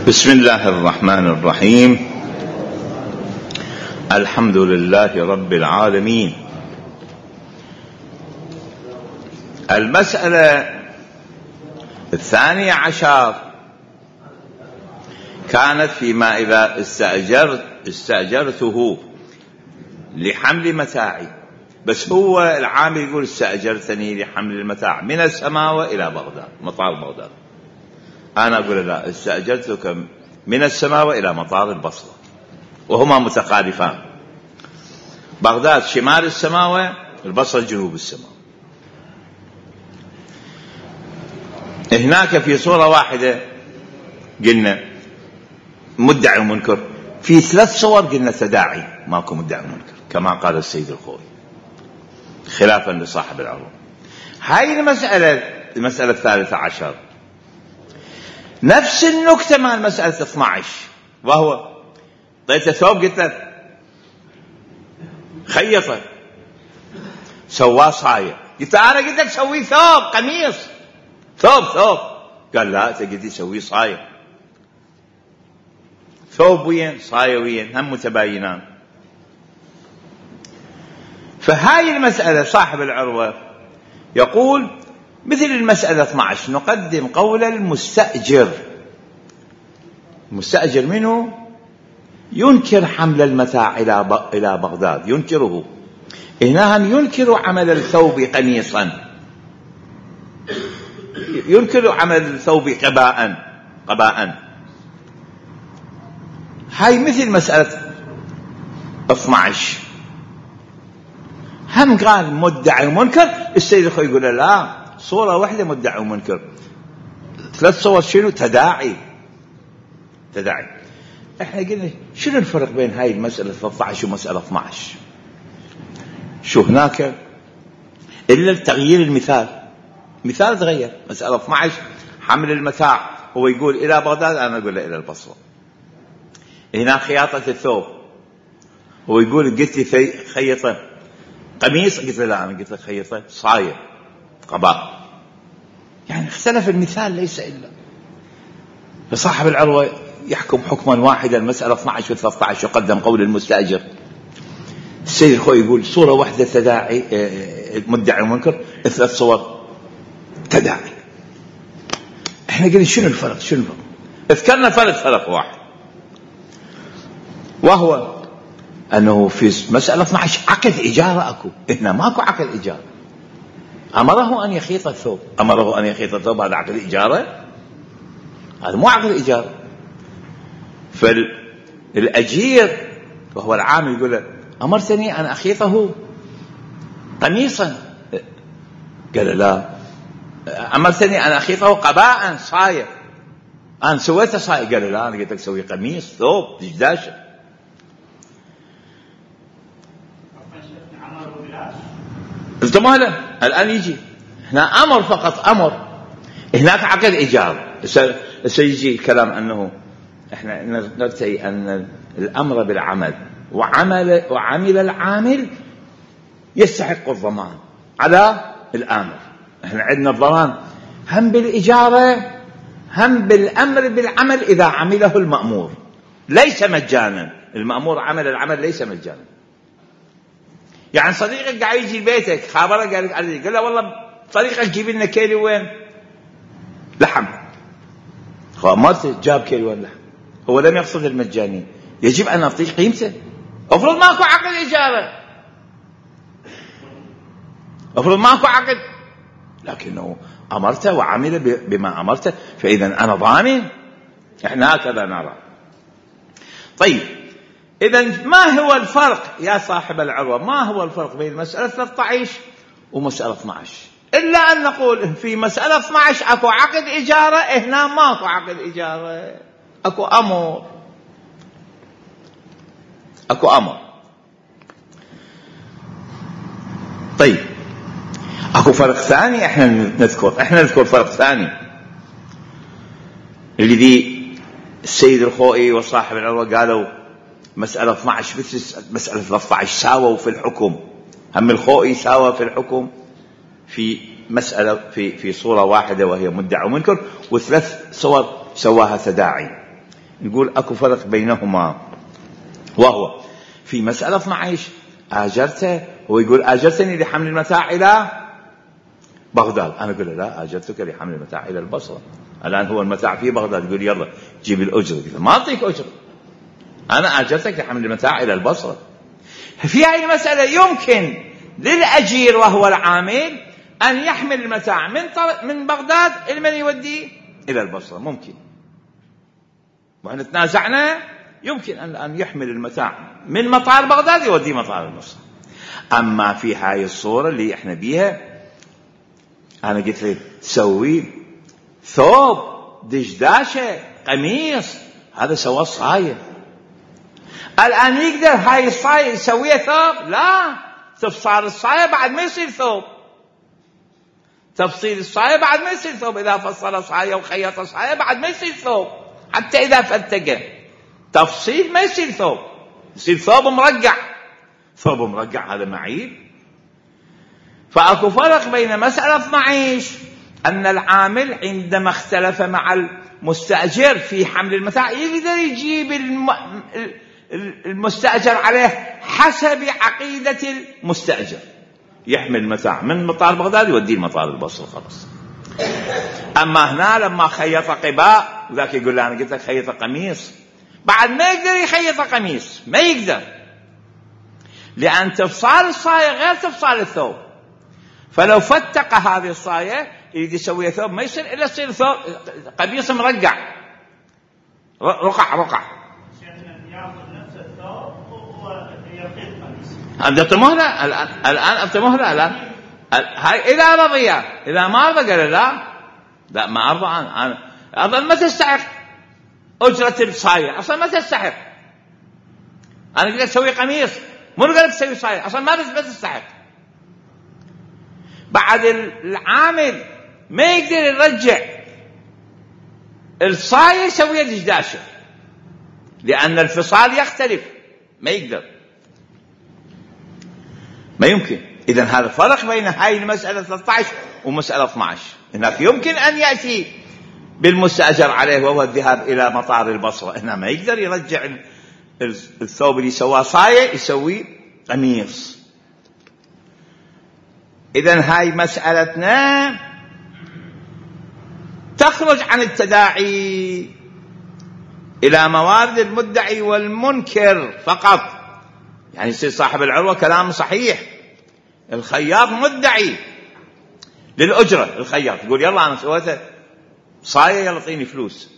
بسم الله الرحمن الرحيم. الحمد لله رب العالمين. المسألة 12 كانت فيما إذا استأجرته لحمل متاعي، بس هو العامل يقول استأجرتني لحمل المتاع من السماوة إلى بغداد، مطار بغداد. أنا أقول لا، استأجرتك من السماوة إلى مطار البصرة، وهما متقارفان. بغداد شمال السماوة، البصرة جنوب السماوة. هناك في صورة واحدة قلنا مدعي ومنكر، في 3 صور قلنا تداعي، ماكو مدعي ومنكر كما قال السيد الخوي خلافا لصاحب العروة. هاي المسألة 13 نفس النكتة مع المسألة 12، وهو طيب ثوب قلت له خيطه سواه صاير، قلت أنا قلت لك سويه ثوب قميص، ثوب قال لا أنت قلت لي سويه صاير. ثوب وين صاير وين هم متباينان. فهاي المسألة صاحب العروة يقول مثل المسألة 12 نقدم قول المستأجر. المستأجر منه ينكر حمل المتاع إلى بغداد، ينكره. هنا ينكر عمل الثوب قميصا، ينكر عمل الثوب قباء. هاي مثل مسألة 12 هم قال مدعي ومنكر. السيد الخوي يقول لا، صورة واحدة مدعي ومنكر، 3 صور شنو؟ تداعي. احنا قلنا شنو الفرق بين هاي المسألة 13 ومسألة 12؟ شو هناك إلا تغيير مثال تغير. مسألة 12 حمل المتاع، هو يقول إلى بغداد، أنا أقول له إلى البصرة. هنا خياطة الثوب، هو يقول قلت لي خيطة قميص، قلت له لا أنا قلت له خيطة صاير قباء. يعني اختلف المثال ليس إلا. فصاحب العروة يحكم حكما واحدا. المسألة 12 و 13 يقدم قول المستأجر. السيد الخوي يقول صورة واحدة تداعي مدعي ومنكر، 3 صور تداعي. احنا قلنا شنو الفرق؟ اذكرنا فرق واحد، وهو أنه في مسألة 12 عقد إجارة أكو، هنا ماكو عقد إجارة. أمره أن يخيط الثوب، هذا عقد إجارة؟ هذا مو عقد إجارة. فالأجير وهو العامل يقول له أمرتني أن أخيطه قميصا، قال لا، أمرتني أن أخيطه قباء صاير، أنا سويته صاير، قال لا أنا قلت لك سوي قميص ثوب دشداشة. التمهله الآن يجي هنا أمر، فقط أمر. هناك عقد إجارة. سيجي الكلام أنه إحنا نرتئي أن الأمر بالعمل وعمل العامل يستحق الضمان على الآمر. إحنا عندنا الضمان هم بالإجارة هم بالأمر بالعمل إذا عمله المأمور، ليس مجانا. المأمور عمل العمل ليس مجانا. يعني صديقك قاعد يجي بيتك، خابره قال له والله صديقك جيب لنا كيلو وين لحم، خامرته جاب كيلو لحم، هو لم يقصد المجاني، يجب أن نعطيه قيمته. أفرض ماكو عقد إجارة، أفرض ماكو عقد، لكنه أمرته وعمل بما أمرته، فإذا أنا ضامن. إحنا هكذا نرى. طيب إذن ما هو الفرق يا صاحب العروة؟ ما هو الفرق بين مسألة 13 ومسألة 12؟ إلا أن نقول في مسألة 12 أكو عقد إجارة، هنا ماكو عقد إجارة، أكو أمر. طيب أكو فرق ثاني احنا نذكر فرق ثاني الذي السيد الخوئي وصاحب العروة قالوا مسألة 12 مثل مسألة 13 ساووا في الحكم. هم الخوئي ساوى في الحكم في مسألة في صورة واحدة وهي مدعي ومنكر، و3 صور سواها تداعي. يقول أكو فرق بينهما، وهو في مسألة 12 آجرته، هو يقول آجرتني لحمل المتاع إلى بغداد، أنا أقول له لا، آجرتك لحمل المتاع إلى البصرة، الآن هو المتاع في بغداد، يقول يلا جيب الأجرة، ما أعطيك أجرة، أنا آجرتك لحمل المتاع إلى البصرة. في هذه المسألة يمكن للأجير وهو العامل أن يحمل المتاع من بغداد إلى من يوديه إلى البصرة، ممكن، وإحنا تنازعنا، يمكن أن يحمل المتاع من مطار بغداد يوديه مطار البصرة. أما في هاي الصورة اللي إحنا بيها، أنا قلت لي تسوي ثوب، دشداشة، قميص، هذا سوى الصاية، الآن يقدر هاي الصاية يسويها ثوب؟ لا، تفصال الصاية بعد ما يصير ثوب، تفصيل الصاية بعد ما يصير ثوب، إذا فصل صاية وخيط صاية بعد ما يصير ثوب، حتى إذا فتقه تفصيل ما يصير ثوب، يصير ثوب مرقع، ثوب مرقع هذا معيب. فأكو فرق بين مسألة 12 أن العامل عندما اختلف مع المستأجر في حمل المتاع يقدر يجيب المستأجر عليه حسب عقيدة المستأجر، يحمل المتاع من مطار بغداد يوديه المطار البصرة خلاص. أما هنا لما خيط قباء وذاك يقول له أنا قلت لك خيط قميص، بعد ما يقدر يخيط قميص، ما يقدر، لأن تفصال الصاية غير تفصال الثوب، فلو فتق هذه الصاية يريد يسوي ثوب ما يصير إلا يصير ثوب قميص مرقع رقع. أنت مهلة الآن أنت مهلة الآن، هاي إذا رضي، إذا ما رضي قال لا ما أرضى، أنا أظن ما تستحق أجرة الصاية، أصلا ما تستحق، أنا قلت تسوي قميص مو قلت تسوي صاية، أصلا ما تستحق. بعد العامل ما يقدر يرجع الصاية يسويها دشداشة، لأن الفصال يختلف، ما يقدر، ما يمكن. إذن هذا فرق بين هاي المسألة 13 ومسألة 12. هناك يمكن أن يأتي بالمستأجر عليه وهو الذهاب إلى مطار البصرة، هنا ما يقدر يرجع الثوب اللي سواه صاية يسوي قميص. إذن هاي مسألتنا تخرج عن التداعي إلى موارد المدعي والمنكر فقط، يعني يصير صاحب العروة كلام صحيح، الخياط مدعي للأجرة، الخياط يقول يلا أنا سويت صاية يلا اعطيني فلوس،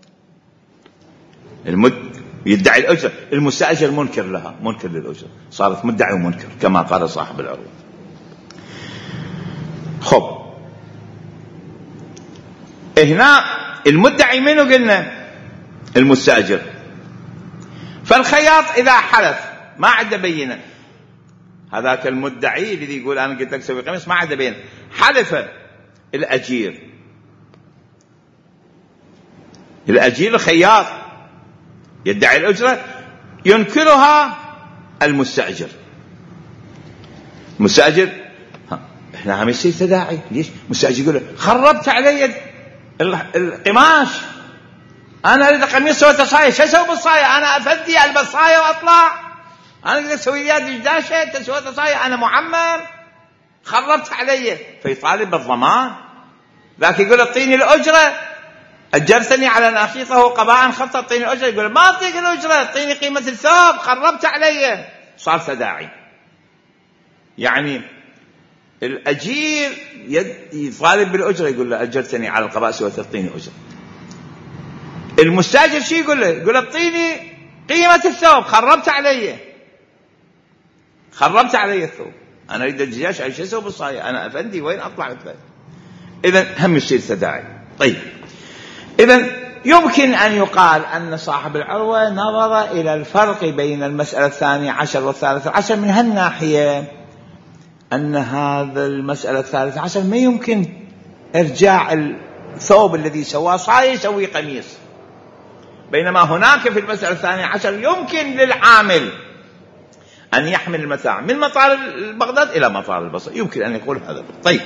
يدعي الأجرة، المستأجر منكر لها، منكر للأجرة، صارت مدعي ومنكر كما قال صاحب العروة. خب هنا المدعي منه قلنا المستأجر، فالخياط إذا حلف ما عنده بينة، هذاك المدعي الذي يقول أنا قلت لك سوي قميص ما عنده بينة، حلف الأجير الخياط يدعي الأجرة ينكرها المستأجر احنا هم يصير تداعي. ليش؟ المستأجر يقول خربت علي القماش، أنا أريد قميص سويت صاية، شو أسوي بالصاية؟ أنا أفدي ألبس صاية وأطلع، أنا أقدر أسوي لي دشداشة، أنت سويت صاية، أنا معمم، خربت علي، فيطالب بالضمان. ذاك يقول اعطيني الأجرة، أجرتني على ناخيطه قباء خط، اعطيني الأجرة، يقول ما أعطيك الأجرة، اعطيني قيمة الثوب، خربت علي، صار تداعي. يعني الأجير يطالب بالأجرة، يقول له أجرتني على القباء سويت اعطيني أجرة. المستأجر شي يقول له؟ يقول اعطيني قيمة الثوب، خربت علي الثوب، أنا أريد الدشداشة، أي شيء أسوي بالصاية، أنا أفندي وين أطلع بالثوب؟ إذن هم يصير تداعي. طيب إذن يمكن أن يقال أن صاحب العروة نظر إلى الفرق بين المسألة 12 و13 من هالناحية، أن هذا المسألة 13 ما يمكن إرجاع الثوب الذي سواه صاية يسوي قميص، بينما هناك في المسألة 12 يمكن للعامل أن يحمل المتاع من مطار بغداد إلى مطار البصرة، يمكن أن يقول هذا. طيب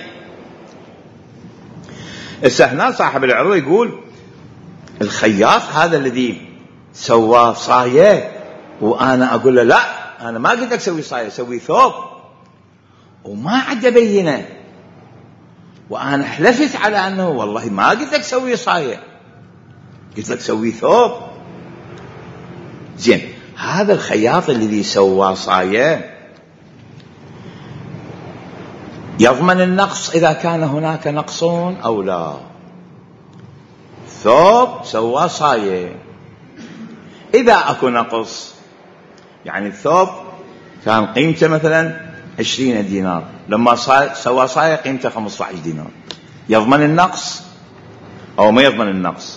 هنا صاحب العروة يقول الخياط هذا الذي سواه صاية وأنا أقول له لا أنا ما قلت لك سوي صاية، سوي ثوب، وما عاد بينه، وأنا حلفت على أنه والله ما قلت لك سوي صاية، قلت لك سوي ثوب. زين، هذا الخياط الذي سوى صاية يضمن النقص إذا كان هناك نقص أو لا. ثوب سوى صاية، إذا أكو نقص، يعني الثوب كان قيمته مثلا 20 دينار، لما سوى صاية قيمته 15 دينار، يضمن النقص أو ما يضمن النقص؟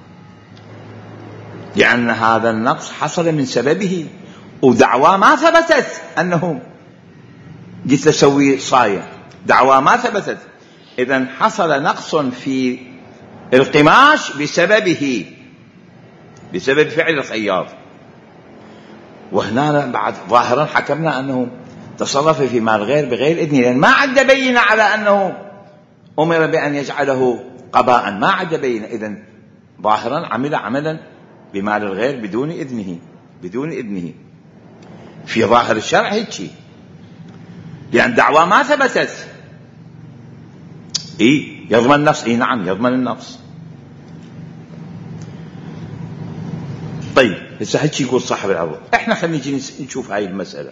لأن هذا النقص حصل من سببه، ودعوى ما ثبتت أنه قلت له سوي صاية، دعوى ما ثبتت. إذن حصل نقص في القماش بسببه، بسبب فعل الخياط. وهنا بعد ظاهرا حكمنا أنه تصرف في مال غير بغير إذنه، لأن ما عد بينة على أنه أمر بأن يجعله قباء، ما عد بينة. إذن ظاهرا عمل عملا بمال الغير بدون إذنه، بدون إذنه في ظاهر الشرع هيك، لأن دعوى ما ثبتت. يضمن النقص، نعم يضمن النقص. طيب هسه هيك يقول صاحب العروض، احنا خلينا نجي نشوف هاي المسألة.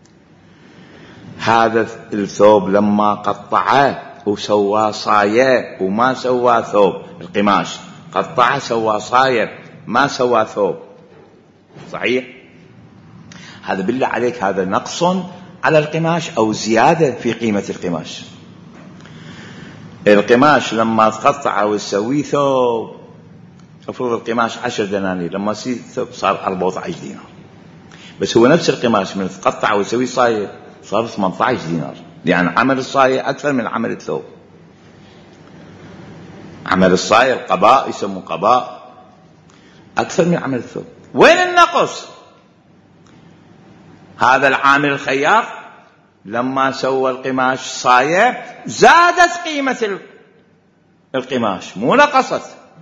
هذا الثوب لما قطعه وسوى صاية وما سوى ثوب، القماش قطعه سوى صاية ما سوى ثوب، صحيح؟ هذا بالله عليك هذا نقص على القماش أو زيادة في قيمة القماش. القماش لما تقطعه وتسوي ثوب، افرض القماش 10 دنانير، لما يصير ثوب صار 14 دينار، بس هو نفس القماش من تقطعه وتسوي صاية صار 18 دينار، لأن عمل الصاية أكثر من عمل الثوب. عمل الصاية القباء يسموه قباء أكثر من عمل الثوب. وين النقص؟ هذا العامل الخياط لما سوى القماش صاية زادت قيمة القماش مو نقصت.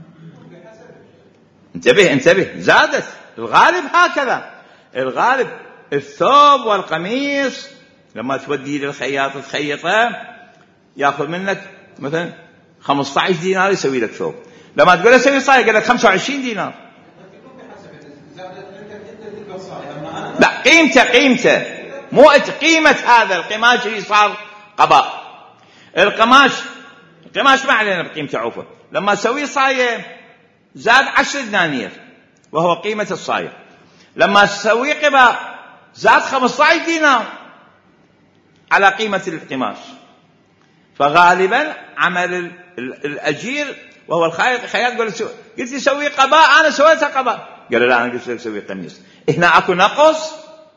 انتبه زادت. الغالب هكذا، الغالب الثوب والقميص لما توديه للخياط تخيطه ياخذ منك مثلا 15 دينار يسوي لك ثوب، لما تقول له سوي صاية قال لك 25 دينار. لا قيمته مو قيمة هذا القماش اللي صار قباء. القماش ما علينا بقيمته عفوا، لما اسوي صاية زاد 10 دنانير وهو قيمة الصاية، لما اسوي قباء زاد 15 دينار على قيمة القماش. فغالبا عمل الأجير وهو الخياط قلت لي سوي قباء، أنا سويتها قباء، قال لا أنا قلت لك سوي قميص. هنا أكو نقص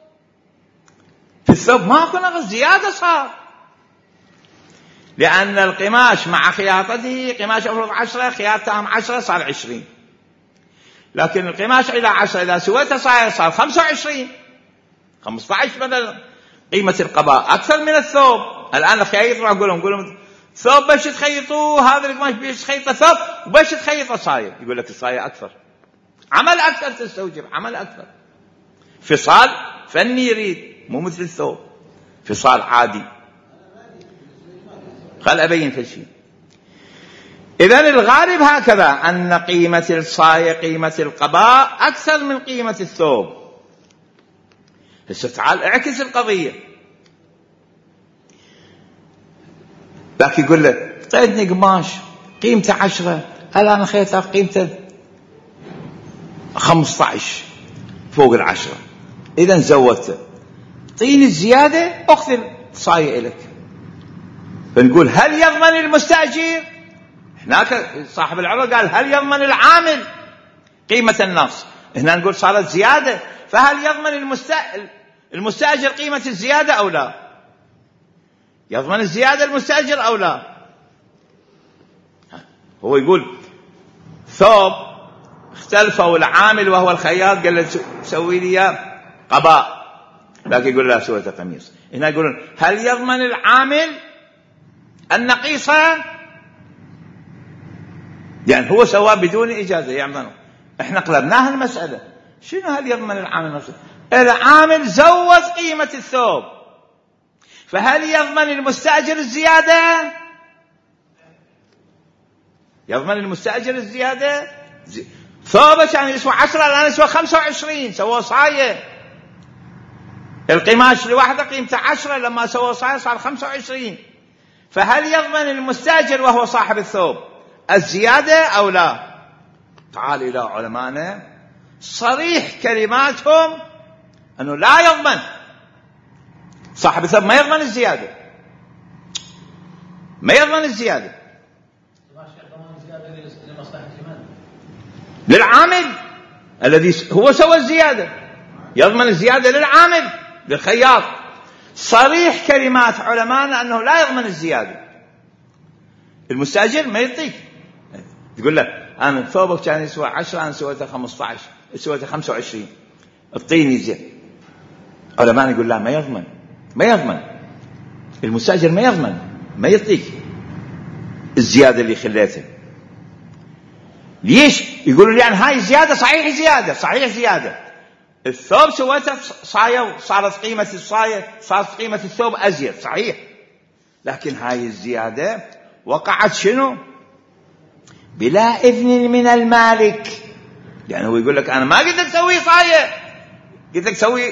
في الثوب، ما أكو نقص، زيادة صار، لأن القماش مع خياطته قماش أفرض 10 خياطتهم 10 صار 20، لكن القماش إلى 10 إذا سويته صار 25 15 بدل قيمة القباء أكثر من الثوب. الآن الخياط راح أقول لهم ثوب باش تخيطوه، هذا القماش باش تخيطه ثوب وباش تخيطه صاية، يقول لك الصاية أكثر، عمل أكثر، تستوجب عمل أكثر، فصال فني يريد، مو مثل الثوب فصال عادي. خل أبين في شيء. إذن الغالب هكذا أن قيمة الصاية قيمة القباء أكثر من قيمة الثوب. هسه تعال اعكس القضية، لكن يقول له اعطيتني قماش قيمته 10 الآن خيطه قيمته 15 فوق 10، إذن زودته، طيني الزيادة أخذ الصاية إليك. فنقول هل يضمن المستأجر؟ هناك صاحب العروض قال هل يضمن العامل قيمة النقص؟ هنا نقول صارت زيادة، فهل يضمن المستأجر قيمة الزيادة أو لا؟ يضمن الزيادة المستأجر أو لا؟ هو يقول ثوب اختلفوا العامل وهو الخياط قال له سوي لي قباء، لكن يقول لا سويت قميص. هنا يقولون هل يضمن العامل النقيصة؟ يعني هو سواه بدون إجازة يعمله. احنا قلبناها المسألة، شنو هل يضمن العامل نفسه؟ العامل زود قيمة الثوب، فهل يضمن المستأجر الزيادة؟ يضمن المستأجر الزيادة؟ ثوبه كان يسوى 10 الآن يسوى 25، سوى صاية. القماش لوحده قيمته 10، لما سوى صاية صار 25. فهل يضمن المستأجر وهو صاحب الثوب الزيادة أو لا؟ تعال إلى علمائنا صريح كلماتهم أنه لا يضمن. صاحب الثوب ما يضمن الزيادة، ما يضمن الزيادة. للعامل الذي هو سوى الزيادة، يضمن الزيادة للعامل للخياط. صريح كلمات علماءنا أنه لا يضمن الزيادة. المستأجر ما يعطيك، تقول له أنا ثوبك كان يسوى 10، أنا سويته 15، سويته 25، اعطيني زيادة. علماءنا يقول لا، ما يضمن، ما يضمن. المستأجر ما يضمن، ما يعطيك الزيادة اللي خليتها. ليش؟ يقولون يعني هاي زيادة، صحيح زيادة، صحيح زيادة. الثوب سويته صاية، صارت قيمة الصاية، صارت قيمة الثوب أزيد، صحيح. لكن هاي الزيادة وقعت شنو؟ بلا إذن من المالك. يعني هو يقول لك أنا ما قلت لك سوي صاية، قلت لك سوي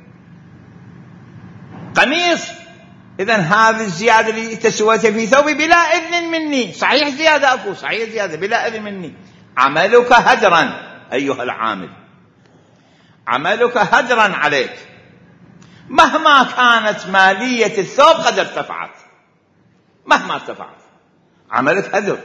قميص، إذن هذه الزيادة اللي تسويتها في ثوبي بلا إذن مني، صحيح زيادة أكو، صحيح زيادة بلا إذن مني. عملك هدرا أيها العامل، عملك هدرا عليك، مهما كانت مالية الثوب قد ارتفعت، مهما ارتفعت عملك هدر.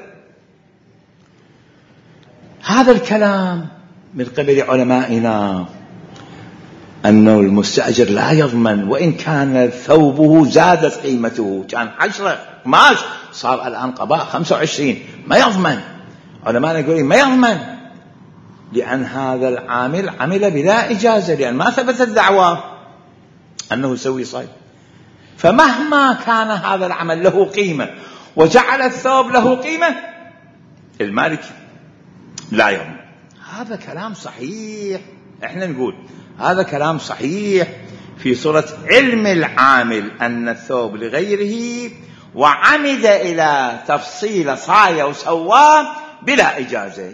هذا الكلام من قبل علمائنا أنه المستأجر لا يضمن، وإن كان ثوبه زادت قيمته، كان 10 قماش صار الآن قباء 25، ما يضمن. علماءنا يقولون ما يضمن، لأن هذا العامل عمل بلا إجازة، لأن ما ثبتت دعواه أنه يسوي صيد. فمهما كان هذا العمل له قيمة وجعل الثوب له قيمة، المالك لا يضمن. هذا كلام صحيح، احنا نقول هذا كلام صحيح في صورة علم العامل أن الثوب لغيره وعمد إلى تفصيل صاية وسواه بلا إجازة،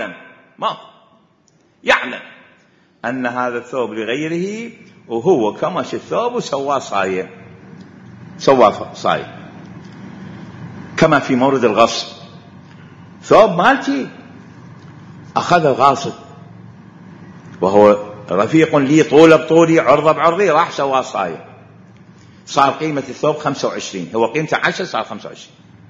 يعلم أن هذا الثوب لغيره، وهو كمش الثوب وسواه صاية، سواه صاية. كما في مورد الغصب، ثوب مالتي أخذ غاصب وهو رفيق لي طول بطولي عرض بعرضي، راح سواه صاية، صار قيمة الثوب 25، هو قيمته 10 صار 25.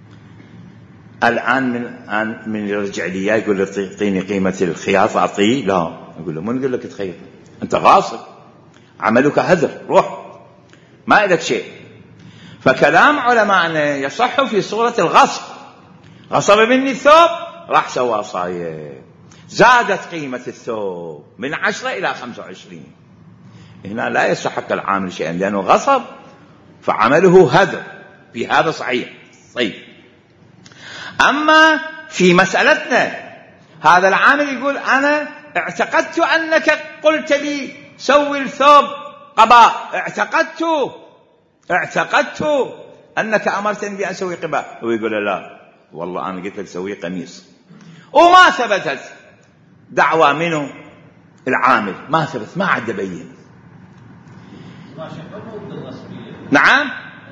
الآن من يرجع لي يقول لي اعطيني قيمة الخياطة، أعطيه؟ لا، أقول له من يقول لك تخيط، أنت غاصب، عملك هدر، روح ما إلك شيء. فكلام علماءنا يصح في صورة الغصب، غصب مني الثوب راح سواه صاية، زادت قيمة الثوب من 10 إلى 25. هنا لا يستحق العامل شيئا لأنه غصب، فعمله هدر، في هذا صحيح. طيب، أما في مسألتنا هذا العامل يقول أنا اعتقدت أنك قلت لي سوي الثوب قباء، اعتقدت أنك أمرتني بأن أسوي قباء. هو يقول لا والله أنا قلت لك سوي قميص، وما ثبتت دعوة منه العامل، ما ثبت، ما عاد بين. نعم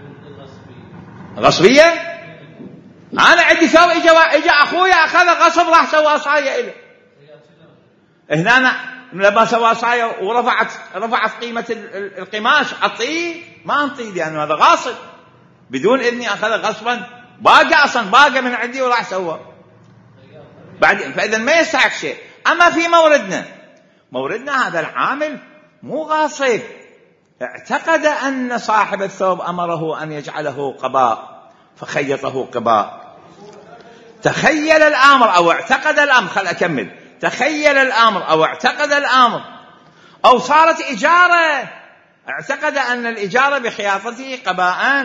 غصبية. أنا عندي ثوب، إجا أخويا أخذ غصب راح سوى صاية إله. هنا لما سوى صاية ورفعت قيمة القماش، أعطيه؟ ما أعطيه، لأنه هذا غاصب بدون إذني، أخذ غصبا، باقى أصلا باقى من عندي وراح سوى بعدين، فإذا ما يستحق شيء. أما في موردنا هذا العامل مو غاصب، اعتقد أن صاحب الثوب أمره أن يجعله قباء فخيطه قباء، تخيل الأمر أو اعتقد الأمر، خل أكمل، تخيل الأمر أو اعتقد الأمر، أو صارت إجارة، اعتقد أن الإجارة بخياطته قباء،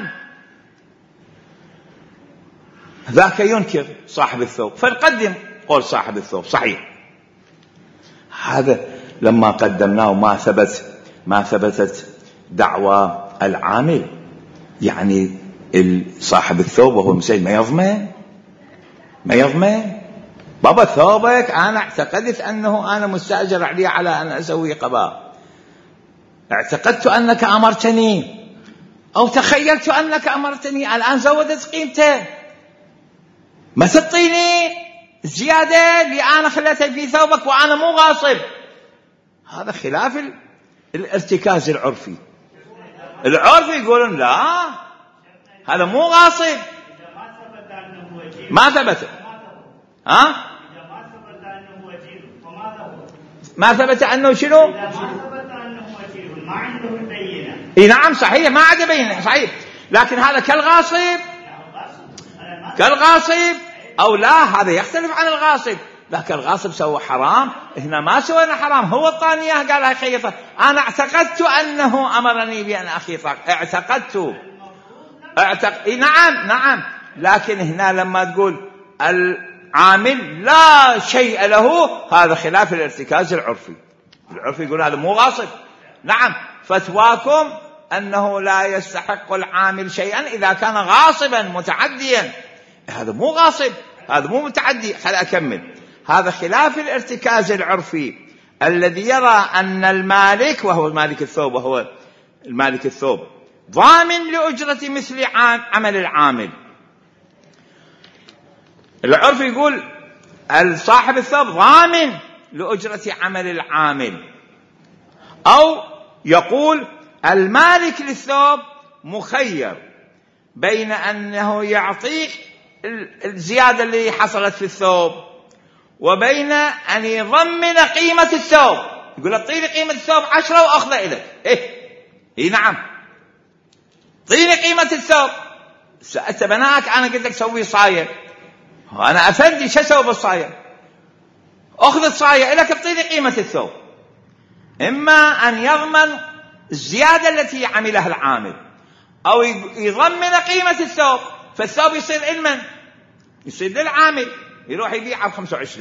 ذاك ينكر صاحب الثوب، فنقدم قول صاحب الثوب صحيح. هذا لما قدمناه ما ثبتت دعوى العامل، يعني صاحب الثوب وهو المستأجر ما يضمن بابا ثوبك أنا اعتقدت أنه أنا مستأجر عليه على أن أسوي قباء، اعتقدت أنك أمرتني أو تخيلت أنك أمرتني، الآن زودت قيمته، ما تعطيني زيادة اللي أنا خليتها في ثوبك وأنا مو غاصب. هذا خلاف الارتكاز العرفي. العرف يقولون لا هذا مو غاصب. ما ثبت ما ثبت أنه شنو؟ ما عنده بينة. اي نعم صحيح ما عنده بينة صحيح، لكن هذا كالغاصب او لا، هذا يختلف عن الغاصب. لكن الغاصب سوى حرام، هنا ما سوينا حرام، هو الطانية قال هاي خيطة، انا اعتقدت انه امرني بان اخيطك، نعم، لكن هنا لما تقول العامل لا شيء له، هذا خلاف الارتكاز العرفي. العرفي يقول هذا مو غاصب. نعم فتواكم أنه لا يستحق العامل شيئا إذا كان غاصبا متعديا، هذا مو غاصب، هذا مو متعدي. خليني أكمل. هذا خلاف الارتكاز العرفي الذي يرى أن المالك وهو المالك الثوب ضامن لأجرة مثل عمل العامل. العرف يقول صاحب الثوب ضامن لأجرة عمل العامل، أو يقول المالك للثوب مخير بين أنه يعطيك الزيادة اللي حصلت في الثوب وبين أن يضمن قيمة الثوب. يقول اعطيني قيمة الثوب 10 وأخذه إليك. إيه نعم اعطيني قيمة الثوب. سألت بناك أنا قلت لك سوي صاية، أنا أفندي شو أسوي بالصاية؟ أخذ الصاية إليك اعطيني قيمة الثوب. إما أن يضمن الزيادة التي عملها العامل أو يضمن قيمة الثوب، فالثوب يصير علما، يصير للعامل، يروح يبيعه ب25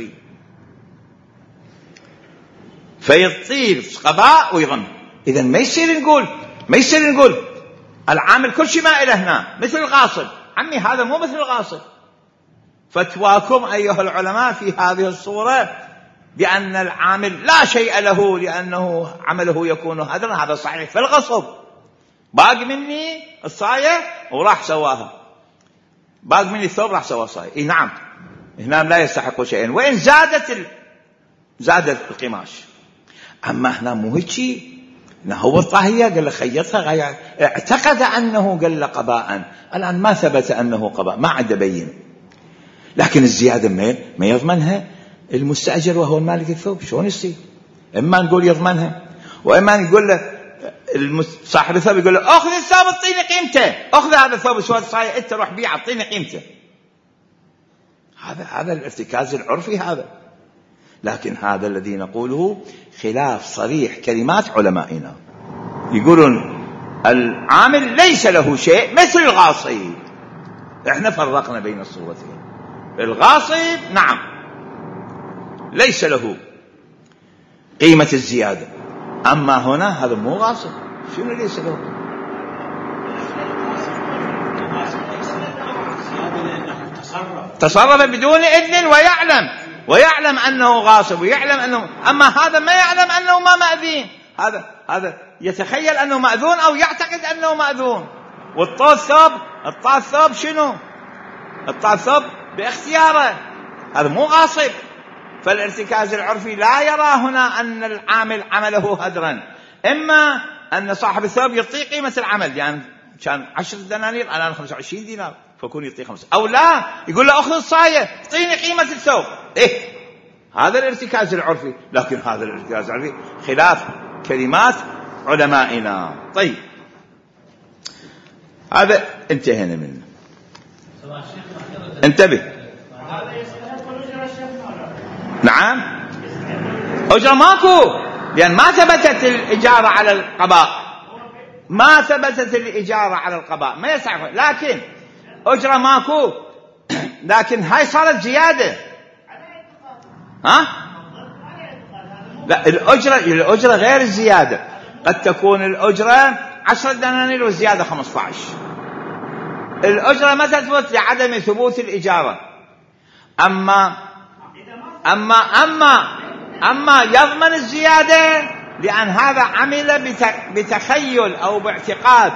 فيطير قضاء ويضمن. إذن ما يصير نقول العامل كل شيء ما إله هنا مثل الغاصب. عمي هذا مو مثل الغاصب. فتواكم أيها العلماء في هذه الصورة بأن العامل لا شيء له لأنه عمله يكون هدرا، هذا صحيح في الغصب. باقي مني الصاية وراح سواها، باقي مني الثوب راح سوا صاية. نعم هنا لا يستحق شيئا وإن زادت القماش. أما هنا مو هيك، هو الطاهية قال له خيطها اعتقد أنه قال له قباء، الآن ما ثبت أنه قباء، ما عنده بين. لكن الزيادة ما يضمنها المستأجر وهو المالك الثوب. شلون يصير؟ إما نقول يضمنها وإما نقول له صاحب الثوب يقول له أخذ الثوب اعطيني قيمته، أخذ هذا الثوب سواد صاية أنت روح بيع اعطيني قيمته. هذا الارتكاز العرفي هذا. لكن هذا الذي نقوله خلاف صريح كلمات علمائنا، يقولون العامل ليس له شيء مثل الغاصب. احنا فرقنا بين الصورتين. الغاصب نعم ليس له قيمة الزيادة، أما هنا هذا مو غاصب. شنو ليس له؟ تصرف بدون إذن ويعلم أنه غاصب ويعلم أنه، أما هذا ما يعلم أنه ما مأذين. هذا يتخيل أنه مأذون أو يعتقد أنه مأذون. والطاء الثوب شنو؟ الطاء الثوب باختياره، هذا مو غاصب. فالارتكاز العرفي لا يرى هنا أن العامل عمله هدرا، إما أن صاحب الثوب يعطي قيمة العمل، يعني كان 10 دنانير الآن 25 دينار فكون يعطي 5، أو لا يقول له أخذ الصاية اعطيني قيمة الثوب. هذا الارتكاز العرفي. لكن هذا الارتكاز العرفي خلاف كلمات علمائنا. طيب هذا انتهينا منه. انتبه. نعم أجرة ماكو، لأن ما ثبتت الإجارة على القباء، ما يصح. لكن أجرة ماكو، لكن هاي صارت زيادة. لا، الأجرة غير الزيادة. قد تكون الأجرة 10 دنانير والزيادة 15. الأجرة ما تثبت لعدم ثبوت الإجارة. أما يضمن الزيادة لأن هذا عمل بتخيل أو باعتقاد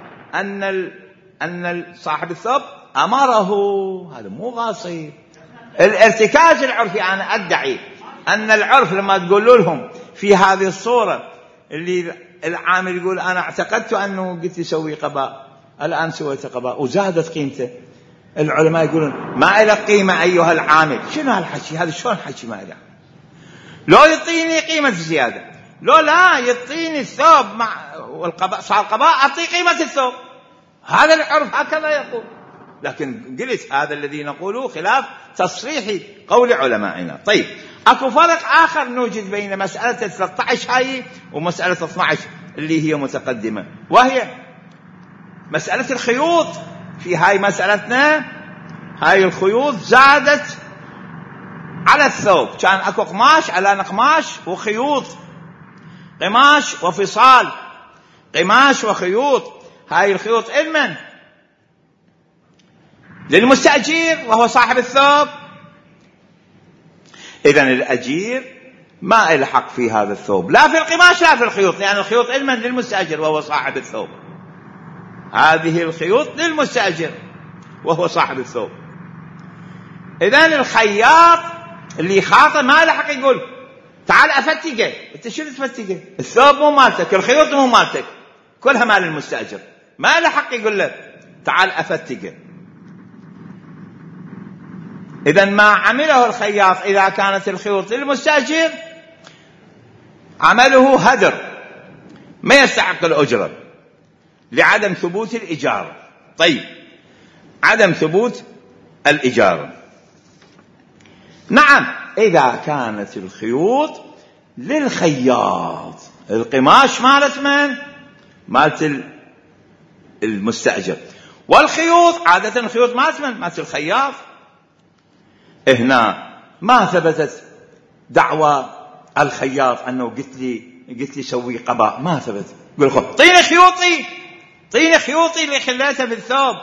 أن صاحب الثوب أمره. هذا مو غاصب. الارتكاز العرفي، أنا أدعي أن العرف لما تقول لهم في هذه الصورة اللي العامل يقول أنا اعتقدت أنه قلت يسوي قباء، الآن سويت قباء وزادت قيمته، العلماء يقولون ما إلى قيمة أيها العامل. شنو هالحكي هذا؟ شلون حكي ما إلى؟ لو يعطيني قيمة زيادة، لو لا يعطيني الثوب مع والقباء صار قباء أعطي قيمة الثوب. هذا العرف هكذا يقول. لكن قلت هذا الذي نقوله خلاف تصريح قول علمائنا. طيب، أكو فرق آخر نوجد بين مسألة 13 هاي ومسألة 12 اللي هي متقدمة، وهي مسألة الخيوط. في هاي مسألتنا هاي الخيوط زادت على الثوب، كان أكو قماش على نقماش وخيوط، قماش وفصال، قماش وخيوط. هاي الخيوط المن للمستأجير وهو صاحب الثوب. إذن الأجير ما له حق في هذا الثوب، لا في القماش لا في الخيوط، لأن الخيوط المن للمستأجر وهو صاحب الثوب. هذه الخيوط للمستأجر وهو صاحب الثوب. إذن الخياط اللي خاطئ ما له حق يقول تعال أفتقه. أنت شو تفتقه؟ الثوب مو مالتك، الخيوط مو مالتك، كلها مال المستأجر. ما له حق يقول له تعال أفتقه. إذن ما عمله الخياط إذا كانت الخيوط للمستأجر عمله هدر، ما يستحق الأجرة لعدم ثبوت الإجارة. طيب، عدم ثبوت الإجارة. نعم، إذا كانت الخيوط للخياط، القماش مالت من؟ مالت المستأجر، والخيوط عادة الخيوط مالت من؟ مالت الخياط. هنا ما ثبتت دعوى الخياط أنه قلت لي سوي قباء، ما ثبت. يقول خذ طيني خيوطي اللي خليتها في الثوب،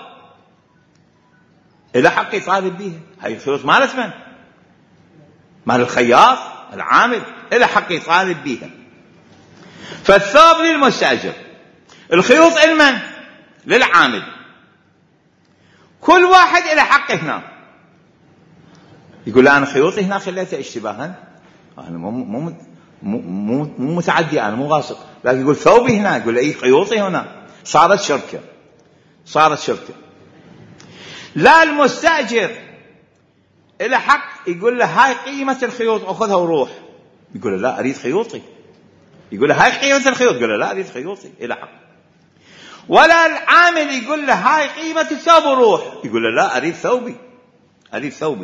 إلى حق يطالب بيها. هاي الخيوط مالت من؟ مال الخياط العامل، إلى حق يطالب بيها. فالثوب للمستأجر، الخيوط المن للعامل، كل واحد إلى حق هنا. يقول أنا خيوطي هنا خليتها اشتباها، أنا مو متعدي، أنا مو غاصب. لكن يقول ثوبي هنا، يقول أي خيوطي هنا، صارت شركة. لا المستأجر إلى حق يقول له هاي قيمة الخيوط أخذها وروح، يقول له لا أريد خيوطي. يقول له هاي قيمة الخيوط، يقول له لا أريد خيوطي، إلى حق. ولا العامل يقول له هاي قيمة الثوب وروح، يقول له لا أريد ثوبي.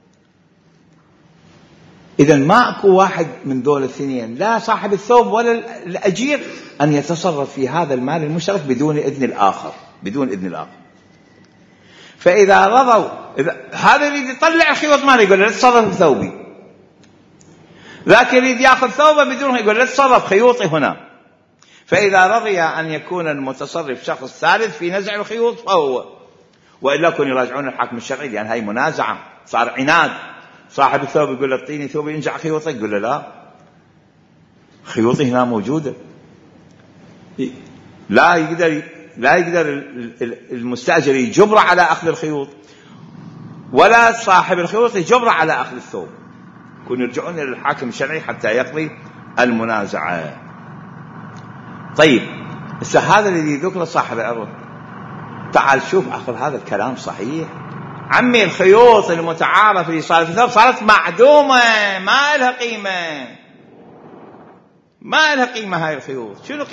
إذن ما أكو واحد من دول الاثنين، لا صاحب الثوب ولا الأجير، أن يتصرف في هذا المال المشترك بدون إذن الآخر. فإذا رضوا، هذا يريد يطلع الخيوط ماله يقول له لا تتصرف بثوبي، ذاك يريد يأخذ ثوبه بدونه يقول لا تتصرف خيوطي هنا. فإذا رضي أن يكون المتصرف شخص ثالث في نزع الخيوط فهو، وإلا كن يراجعون الحكم الشرعي، لأن هاي منازعة، صار عناد. صاحب الثوب يقول له اعطيني ثوبي ينزع خيوطك، يقول له لا، خيوطي هنا موجودة. لا يقدر المستأجر يجبر على أخذ الخيوط، ولا صاحب الخيوط يجبر على أخذ الثوب. كن يرجعون إلى الحاكم الشرعي حتى يقضي المنازعة. طيب، هذا الذي ذكر صاحب العرض، تعال شوف أخذ هذا الكلام صحيح. عمي الخيوط المتعارف اللي صارت في الثوب صارت معدومة، ما لها قيمة هاي الخيوط. شنو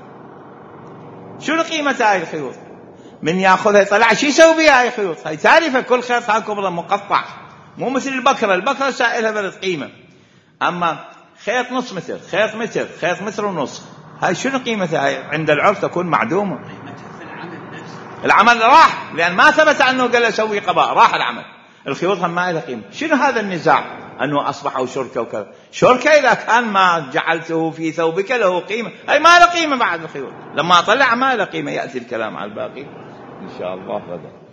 قيمتها هاي الخيوط؟ من ياخذها يطلع شي يسوي بها هاي الخيوط؟ هاي تعرفة كل خيط هاي كبرى مقطع، مو مثل البكرة سائلها بلد قيمة. أما خيط نص متر، خيط متر، خيط متر ونص، هاي شنو قيمتها؟ هاي عند العرف تكون معدومة. قيمتها في العمل نفسه، العمل راح، لأن ما ثبت أنه قال سوي قباء، راح العمل. الخيوط هم ما لها قيمة. شنو هذا النزاع أنه أصبحوا شركة وكذا. شركة إذا كان ما جعلته في ثوبك له قيمة، أي ما له قيمة بعد الخيول، لما أطلع ما له قيمة. يأتي الكلام على الباقي إن شاء الله غدا.